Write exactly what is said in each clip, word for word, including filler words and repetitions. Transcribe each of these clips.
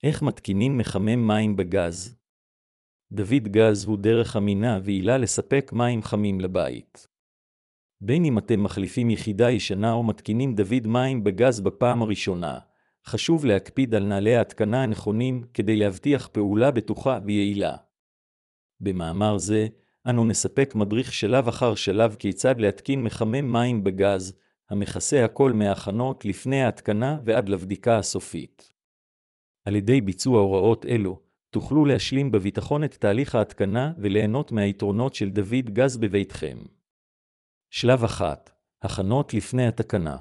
איך מתקינים מחמם מים בגז? דוד גז הוא דרך אמינה ויעילה לספק מים חמים לבית. בין אם אתם מחליפים יחידה ישנה או מתקינים דוד מים בגז בפעם הראשונה, חשוב להקפיד על נהלי ההתקנה הנכונים כדי להבטיח פעולה בטוחה ויעילה. במאמר זה, אנו נספק מדריך שלב אחר שלב כיצד להתקין מחמם מים בגז, המכסה הכל מההכנות לפני ההתקנה ועד לבדיקה הסופית. על ידי ביצוע הוראות אלו, תוכלו להשלים בביטחון את תהליך ההתקנה וליהנות מהיתרונות של דוד גז בביתכם. שלב אחת, הכנות לפני התקנה.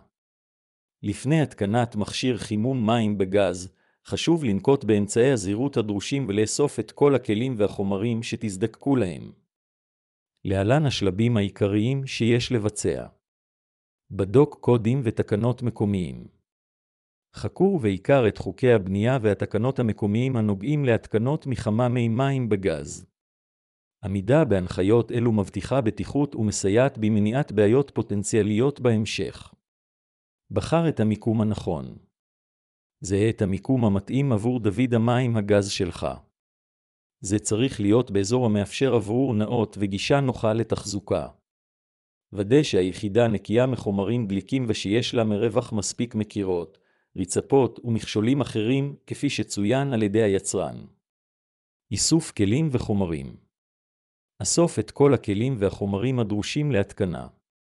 לפני התקנת מכשיר חימום מים בגז, חשוב לנקוט באמצעי הזהירות הדרושים ולאסוף את כל הכלים והחומרים שתזדקקו להם. להלן השלבים העיקריים שיש לבצע. בדוק קודים ותקנות מקומיים. חקרו ועיקר את חוקי הבנייה והתקנות המקומיים הנוגעים להתקנות מחממי מים בגז. עמידה בהנחיות אלו מבטיחה בטיחות ומסייעת במניעת בעיות פוטנציאליות בהמשך. בחר את המיקום הנכון. זהה את המיקום המתאים עבור דוד המים הגז שלך. זה צריך להיות באזור המאפשר אוורור נאות וגישה נוחה לתחזוקה. ודא שהיחידה נקייה מחומרים דליקים ושיש לה מרווח מספיק מקירות, רצפות ומכשולים אחרים כפי שצוין על ידי היצרן. איסוף כלים וחומרים. אסוף את כל הכלים והחומרים הדרושים להתקנה.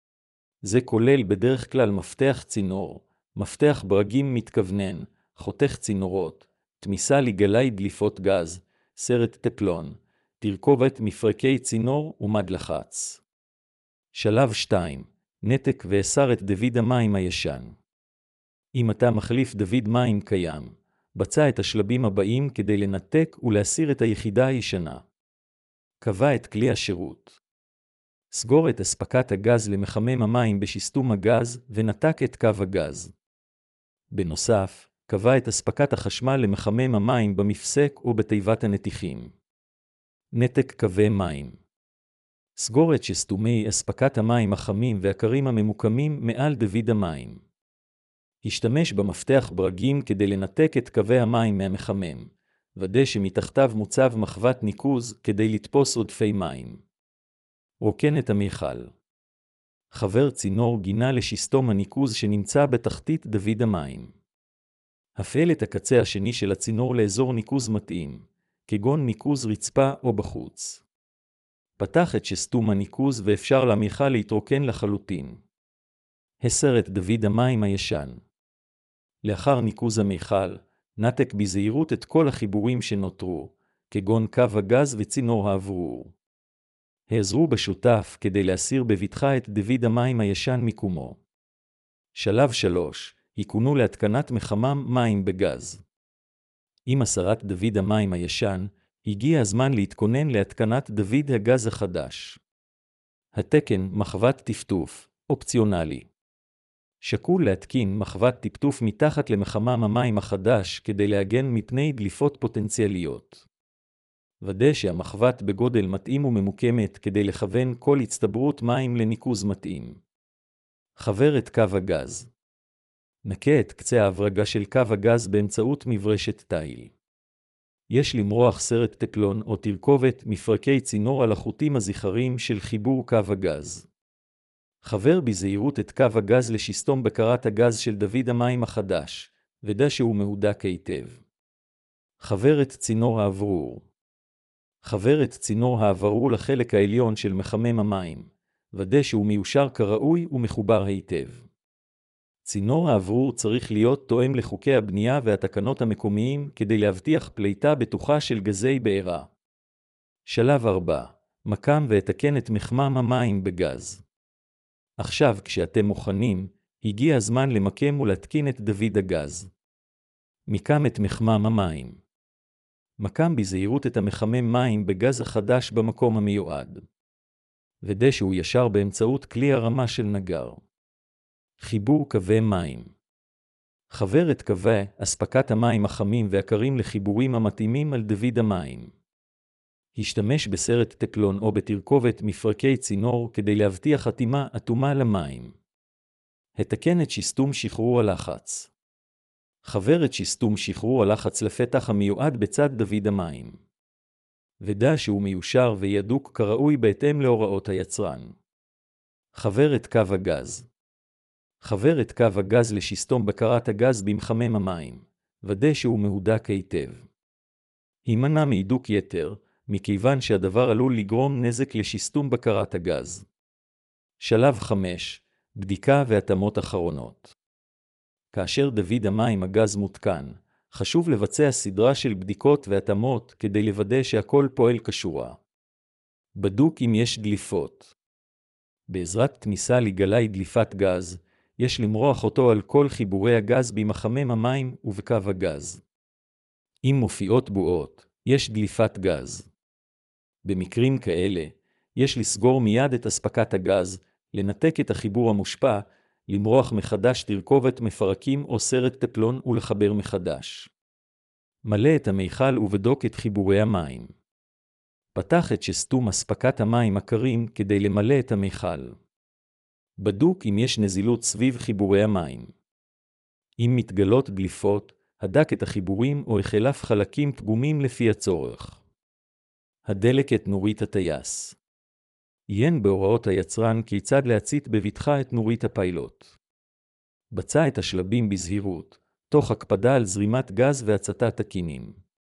זה כולל בדרך כלל מפתח צינור, מפתח ברגים מתכוונן, חותך צינורות, תמיסה לגלי דליפות גז, סרט טפלון, תרכובת מפרקי צינור ומד לחץ. שלב שתיים, נתק והסר את דוד המים הישן. אם אתה מחליף דוד מים קיים, בצע את השלבים הבאים כדי לנתק ולהסיר את היחידה הישנה. קבע את כלי השירות. סגור את אספקת הגז למחמם המים בשיסטום הגז ונתק את קו הגז. בנוסף, קבע את אספקת החשמל למחמם המים במפסק או בתיבת הנתיכים. נתק קווי מים. סגור את שיסטומי אספקת המים החמים והקרים הממוקמים מעל דוד המים. השתמש במפתח ברגים כדי לנתק את קווי המים מהמחמם. ודא שמתחתיו מוצב מחבת ניקוז כדי לתפוס עודפי מים. רוקן את המיכל. חבר צינור גינה לשיסטום הניקוז שנמצא בתחתית דוד המים. הפעל את הקצה השני של הצינור לאזור ניקוז מתאים, כגון ניקוז רצפה או בחוץ. פתח את שיסטום הניקוז ואפשר למיכל להתרוקן לחלוטין. הסר את דוד המים הישן. לאחר ניקוז המיכל, נתק בזהירות את כל החיבורים שנותרו, כגון קו הגז וצינור האוורור. העזרו בשותף כדי להסיר בבטחה את דוד המים הישן מיקומו. שלב שלוש, היכונו להתקנת מחמם מים בגז. עם הסרת דוד המים הישן, הגיע הזמן להתכונן להתקנת דוד הגז החדש. התקן מחבת טפטוף, אופציונלי. שקול להתקין מחבת טפטוף מתחת למחמם המים החדש כדי להגן מפני דליפות פוטנציאליות. ודא שהמחבת בגודל מתאים וממוקמת כדי לכוון כל הצטברות מים לניקוז מתאים. חבר את קו הגז. נקה את קצה ההברגה של קו הגז באמצעות מברשת תיל. יש למרוח סרט טפלון או תרכובת מפרקי צינור על החוטים הזכרים של חיבור קו הגז. חבר בזהירות את קו הגז לשיסטום בקרת הגז של דוד המים החדש, ודא שהוא מהודק היטב. חבר את צינור האוורור. חבר את צינור האוורור לחלק העליון של מחמם המים, ודא שהוא מיושר כראוי ומחובר היטב. צינור האוורור צריך להיות תואם לחוקי הבנייה והתקנות המקומיים כדי להבטיח פליטה בטוחה של גזי בעירה. שלב ארבע, מקם והתקן את מחמם המים בגז. עכשיו כשאתם מוכנים, הגיע הזמן למקם ולהתקין את דוד הגז. מקם את מחמם המים. מקם בזהירות את המחמם מים בגז החדש במקום המיועד. ודא שהוא ישר באמצעות כלי הרמה של נגר. חיבור קווי מים. חבר את קווי אספקת המים החמים והקרים לחיבורים המתאימים על דוד המים. השתמש בסרט טפלון או בתרכובת מפרקי צינור כדי להבטיח אטימה אטומה למים. התקן את שיסטום שחרור הלחץ. חבר את שיסטום שחרור הלחץ לפתח המיועד בצד דוד המים. ודע שהוא מיושר וידוק כראוי בהתאם להוראות היצרן. חבר את קו הגז. חבר את קו הגז לשיסטום בקרת הגז במחמם המים. ודא שהוא מהודק היטב. הימנע מהידוק יתר, מכיוון שהדבר עלול לגרום נזק לשיסטום בקרת הגז. שלב חמש. בדיקה והתאמות אחרונות. כאשר דוד המים הגז מותקן, חשוב לבצע סדרה של בדיקות והתאמות כדי לוודא שהכל פועל כשורה. בדוק אם יש דליפות. בעזרת תמיסה לגלאי דליפת גז, יש למרוח אותו על כל חיבורי הגז במחמם המים ובקו הגז. אם מופיעות בועות, יש דליפת גז. במקרים כאלה, יש לסגור מיד את אספקת הגז, לנתק את החיבור המושפע, למרוח מחדש תרכובת מפרקים או סרט טפלון ולחבר מחדש. מלא את המיכל ובדוק את חיבורי המים. פתח את שסתום אספקת המים הקרים כדי למלא את המיכל. בדוק אם יש נזילות סביב חיבורי המים. אם מתגלות דליפות, הדק את החיבורים או החלף חלקים פגומים לפי הצורך. הדלק את נורית הטייס. עיין בהוראות היצרן כיצד להצית בבטחה את נורית הפיילוט. בצע את השלבים בזהירות, תוך הקפדה על זרימת גז והצתת תקינים.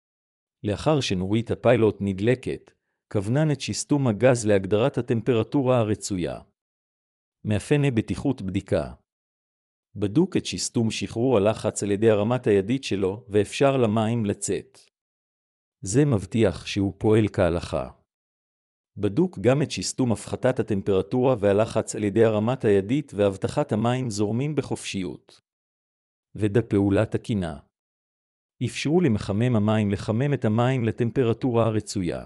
לאחר שנורית הפיילוט נדלקת, כוונן את שיסטום הגז להגדרת הטמפרטורה הרצויה. מאפייני בטיחות בדיקה. בדוק את שיסטום שחרור הלחץ על ידי הרמת הידית שלו ואפשר למים לצאת. זה מבטיח שהוא פועל כהלכה. בדוק גם את שיסטום הפחתת הטמפרטורה והלחץ על ידי הרמת הידית והבטחת המים זורמים בחופשיות. ודא פעולה תקינה. אפשרו למחמם המים לחמם את המים לטמפרטורה הרצויה.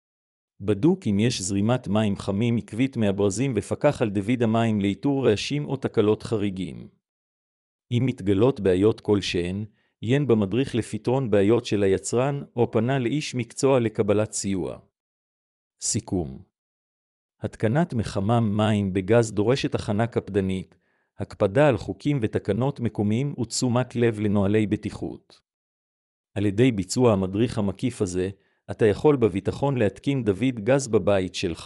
בדוק אם יש זרימת מים חמים עקבית מהברזים ופקח על דוד המים לאיתור רעשים או תקלות חריגים. אם מתגלות בעיות כלשהן, עיין במדריך לפתרון בעיות של היצרן או פנה לאיש מקצוע לקבלת סיוע. סיכום. התקנת מחמם מים בגז דורשת הכנה קפדנית, הקפדה על חוקים ותקנות מקומיים ותשומת לב לנוהלי בטיחות. על ידי ביצוע המדריך המקיף הזה, אתה יכול בביטחון להתקין דוד גז בבית שלך.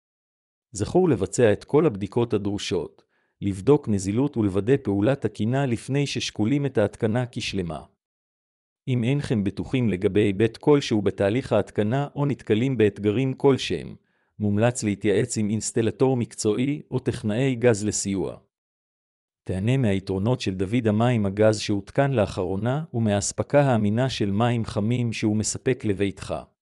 זכור לבצע את כל הבדיקות הדרושות, לבדוק נזילות ולוודא פעולה תקינה לפני ששקולים את ההתקנה כשלמה. אם אינכם בטוחים לגבי היבט כלשהו בתהליך ההתקנה או נתקלים באתגרים כלשהם, מומלץ להתייעץ עם אינסטלטור מקצועי או טכנאי גז לסיוע. תהנה מהיתרונות של דוד המים הגז שהותקן לאחרונה ומהאספקה האמינה של מים חמים שהוא מספק לביתך.